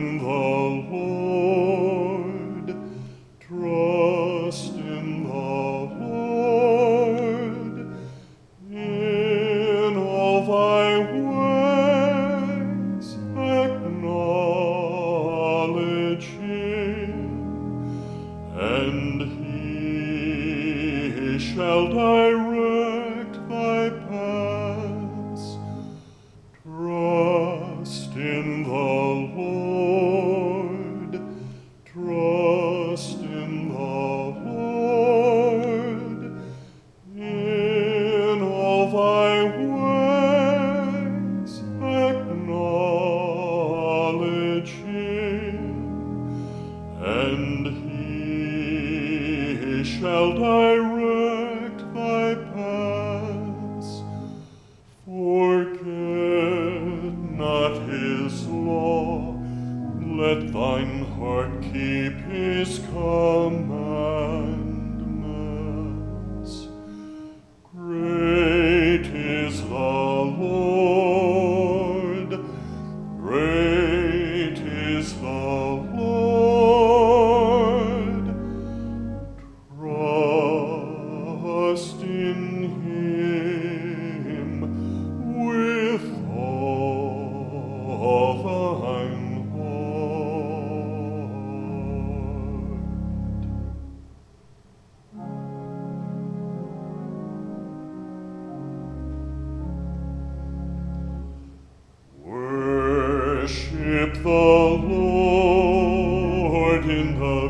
in the Lord. Trust in the Lord. In all thy ways acknowledge him, and he shall direct thy paths. Trust in the Lord. Trust in the Lord. In all thy ways acknowledge him, and he shall direct thy paths. Forget not his law, let thine heart keep his commandments. Great is the Lord, great is the Lord. Trust in him with all thine heart. Worship the Lord in the